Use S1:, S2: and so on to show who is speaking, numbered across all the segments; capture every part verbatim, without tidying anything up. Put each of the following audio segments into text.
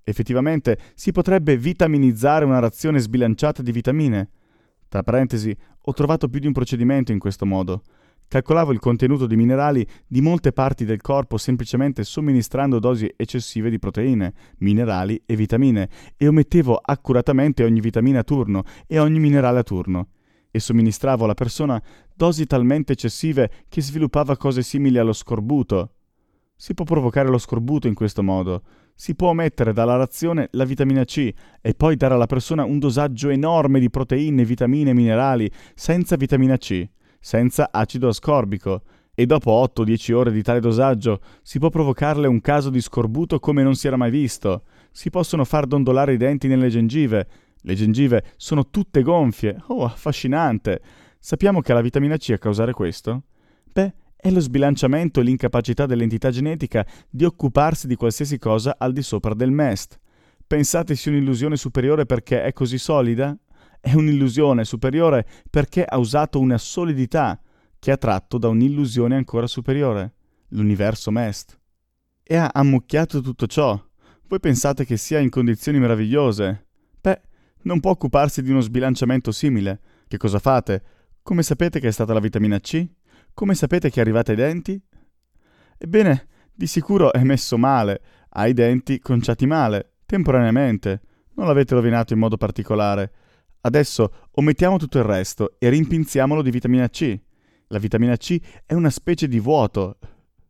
S1: Effettivamente si potrebbe vitaminizzare una razione sbilanciata di vitamine. Tra parentesi, ho trovato più di un procedimento in questo modo. Calcolavo il contenuto di minerali di molte parti del corpo semplicemente somministrando dosi eccessive di proteine, minerali e vitamine e omettevo accuratamente ogni vitamina a turno e ogni minerale a turno. E somministravo alla persona dosi talmente eccessive che sviluppava cose simili allo scorbuto. Si può provocare lo scorbuto in questo modo. Si può omettere dalla razione la vitamina C e poi dare alla persona un dosaggio enorme di proteine, vitamine e minerali senza vitamina C, senza acido ascorbico, e dopo otto dieci ore di tale dosaggio si può provocarle un caso di scorbuto come non si era mai visto. Si possono far dondolare i denti nelle gengive. Le gengive sono tutte gonfie. Oh, affascinante! Sappiamo che è la vitamina C a causare questo? Beh, è lo sbilanciamento e l'incapacità dell'entità genetica di occuparsi di qualsiasi cosa al di sopra del M E S T. Pensate sia un'illusione superiore perché è così solida? È un'illusione superiore perché ha usato una solidità che ha tratto da un'illusione ancora superiore, l'universo M E S T. E ha ammucchiato tutto ciò. Voi pensate che sia in condizioni meravigliose? Beh, non può occuparsi di uno sbilanciamento simile. Che cosa fate? Come sapete che è stata la vitamina C? Come sapete che è arrivata ai denti? Ebbene, di sicuro è messo male, ha i denti conciati male, temporaneamente. Non l'avete rovinato in modo particolare. Adesso omettiamo tutto il resto e rimpinziamolo di vitamina C. La vitamina C è una specie di vuoto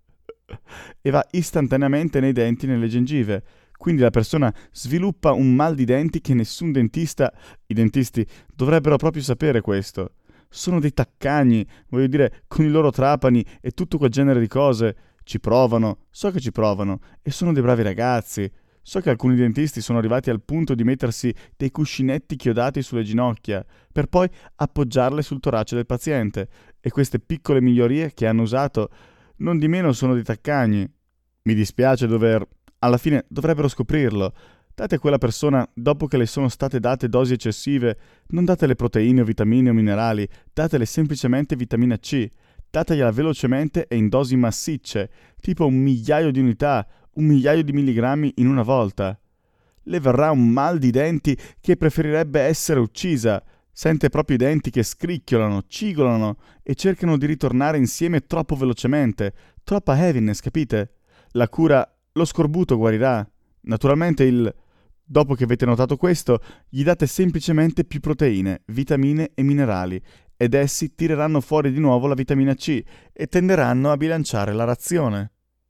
S1: e va istantaneamente nei denti e nelle gengive. Quindi la persona sviluppa un mal di denti che nessun dentista, i dentisti dovrebbero proprio sapere questo. Sono dei taccagni, voglio dire, con i loro trapani e tutto quel genere di cose. Ci provano, so che ci provano, e sono dei bravi ragazzi. So che alcuni dentisti sono arrivati al punto di mettersi dei cuscinetti chiodati sulle ginocchia, per poi appoggiarle sul torace del paziente, e queste piccole migliorie che hanno usato non di meno sono dei taccagni. Mi dispiace dover... Alla fine dovrebbero scoprirlo. Date a quella persona, dopo che le sono state date dosi eccessive, non datele proteine o vitamine o minerali, datele semplicemente vitamina C. Dategliela velocemente e in dosi massicce, tipo un migliaio di unità, un migliaio di milligrammi in una volta. Le verrà un mal di denti che preferirebbe essere uccisa. Sente proprio i denti che scricchiolano, cigolano e cercano di ritornare insieme troppo velocemente. Troppa heaviness, capite? La cura, lo scorbuto guarirà. Naturalmente il... Dopo che avete notato questo, gli date semplicemente più proteine, vitamine e minerali, ed essi tireranno fuori di nuovo la vitamina C e tenderanno a bilanciare la razione.